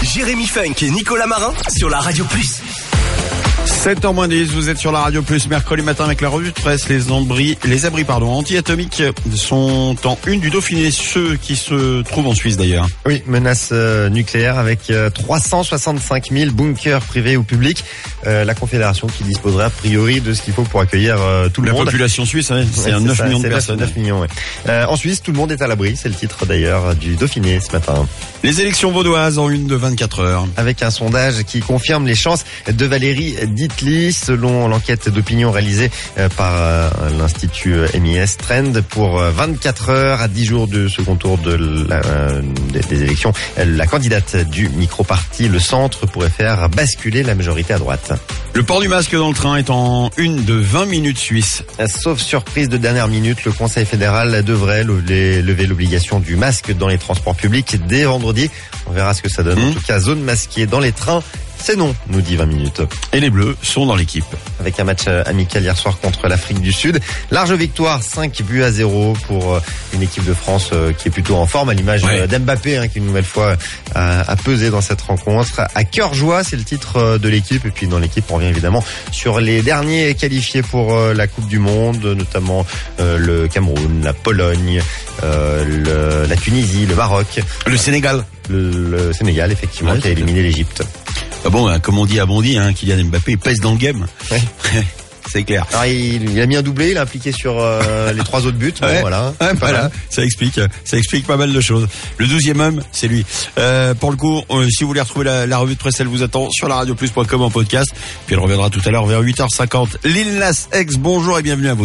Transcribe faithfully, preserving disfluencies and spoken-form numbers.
Jérémy Funk et Nicolas Marin sur la Radio Plus. sept heures moins dix, vous êtes sur la Radio Plus, mercredi matin avec la revue de presse. Les abris, les abris pardon, anti-atomiques sont en une du Dauphiné, ceux qui se trouvent en Suisse d'ailleurs. Oui, menace euh, nucléaire avec euh, trois cent soixante-cinq mille bunkers privés ou publics. Euh, la Confédération qui disposerait a priori de ce qu'il faut pour accueillir euh, tout le la monde. La population suisse, hein, c'est ouais, neuf millions de personnes. neuf millions, ouais. euh, en Suisse, tout le monde est à l'abri, c'est le titre d'ailleurs du Dauphiné ce matin. Les élections vaudoises en une de vingt-quatre heures. Avec un sondage qui confirme les chances de Valérie Ditli, selon l'enquête d'opinion réalisée par euh, l'Institut M I S Trend pour vingt-quatre heures à dix jours de second tour de la, euh, des, des élections. La candidate du micro-parti Le Centre pourrait faire basculer la majorité à droite. Le port du masque dans le train est en une de vingt minutes suisse. Sauf surprise de dernière minute, le Conseil fédéral devrait lever l'obligation du masque dans les transports publics dès vendredi. On verra ce que ça donne. Mmh. En tout cas, zone masquée dans les trains, c'est non, nous dit vingt minutes. Et les Bleus sont dans l'équipe. Avec un match amical hier soir contre l'Afrique du Sud. Large victoire, cinq buts à zéro pour une équipe de France qui est plutôt en forme, à l'image ouais. d'Mbappé, hein, qui une nouvelle fois a, a pesé dans cette rencontre. À cœur joie, c'est le titre de l'équipe. Et puis dans l'équipe, on revient évidemment sur les derniers qualifiés pour la Coupe du Monde, notamment euh, le Cameroun, la Pologne, euh, le, la Tunisie, le Maroc. Le Sénégal. Le, le Sénégal, effectivement, ouais, qui a éliminé l'Égypte. Ah bon, hein, comme on dit à Bondy, hein, Kylian Mbappé pèse dans le game. Ouais. C'est clair. Alors, il, il a mis un doublé, il a impliqué sur euh, les trois autres buts. Bon, ouais. Voilà. Ouais, voilà. Ça explique, ça explique pas mal de choses. Le douzième homme, c'est lui. Euh, pour le coup, euh, si vous voulez retrouver la, la revue de presse, elle vous attend sur la radio plus point com en podcast. Puis elle reviendra tout à l'heure vers huit heures cinquante. Lil Nas X, bonjour et bienvenue à vous.